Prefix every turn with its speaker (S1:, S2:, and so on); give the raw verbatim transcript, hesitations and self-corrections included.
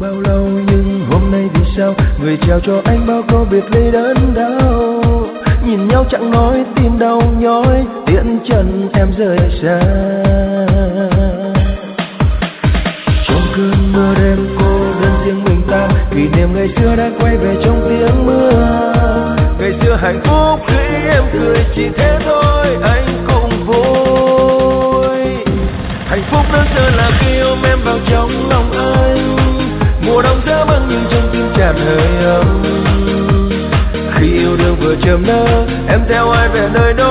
S1: bao lâu nhưng hôm nay vì sao người trao cho anh bao câu biệt ly đớn đau. Nhìn nhau chẳng nói tim đau nhói, tiễn chân em rời xa. Trong cơn mưa đêm cô đơn riêng mình ta, kỷ niệm ngày xưa đã quay về trong tiếng mưa. Ngày xưa hạnh phúc khi em cười chỉ thế thôi, anh cũng vui. Hạnh phúc đơn sơ là khi ôm em vào trong lòng anh, mùa đông giá băng nhưng trong tim tràn hơi ấm. Khi yêu đương vừa chớm nở, em theo ai về nơi đó